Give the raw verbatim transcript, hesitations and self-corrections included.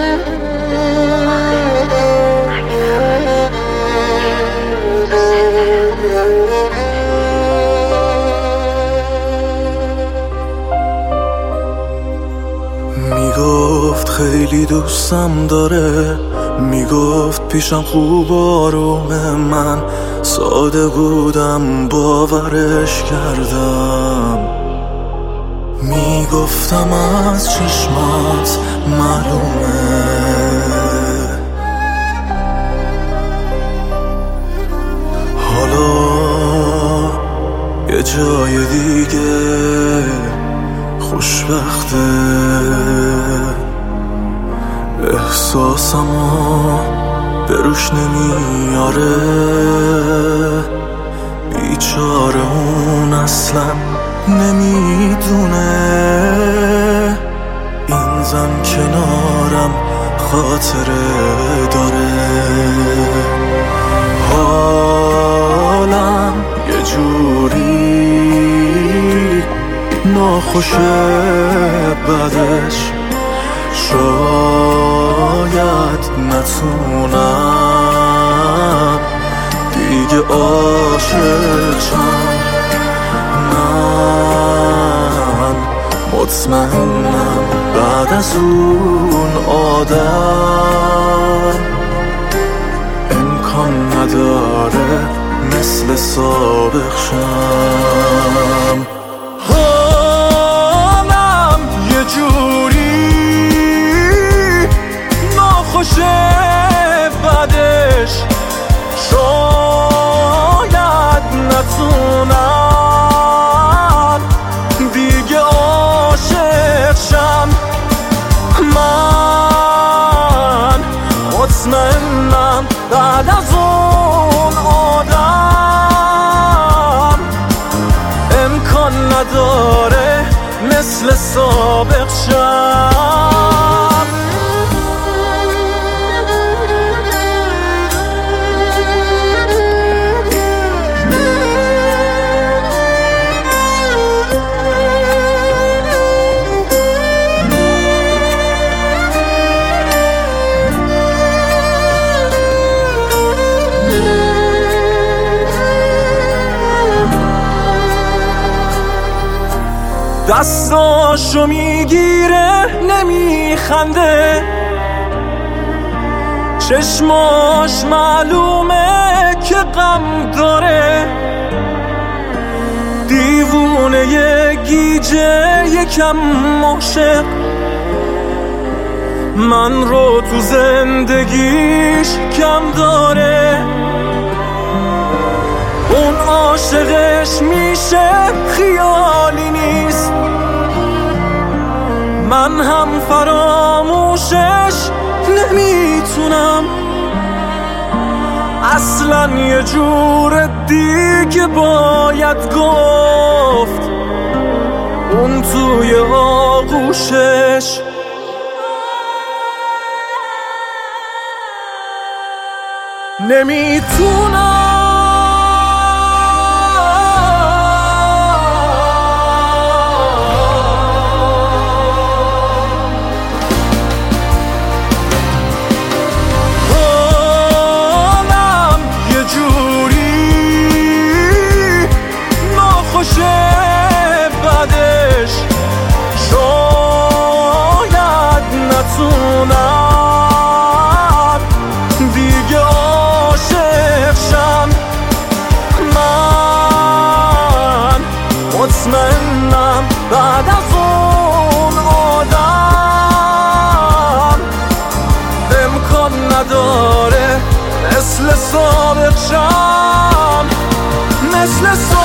میگفت خیلی دوستم داره، میگفت پیشم خوب آرومه، من ساده بودم باورش کردم. میگفتم از چشمات معلومه حالا یه جای دیگه خوشبخته، احساسمو به روش نمیاره، بیچاره اون اصلا نمیدونه این زن کنارم خاطره داره. حالم یه جوری ناخوشه بعدش، شاید نتونم دیگه عاشق شم. من مطمئنم بعد از اون آدم امکان نداره مثل سابق شم. حالم یه جوری ناخوشه بعدش، شاید نتونم دیگه عاشق شم. من مطمئنم بعد از اون آدم امکان نداره مثل سابق شم. دستاشو میگیره نمیخنده، چشماش معلومه که غم داره، دیوونه یه گیجه یکم عاشق، من رو تو زندگیش کم داره. اون عاشقش میشه خیالی نیست، من هم فراموشش نمیتونم، اصلا یه جور دیگه باید گفت اون توی آغوشش. نمیتونم بعدش، شاید نتونم دیگه عاشق شم. من مطمئنم بعد از اون آدم امکان نداره مثل سابق شم، مثل سابق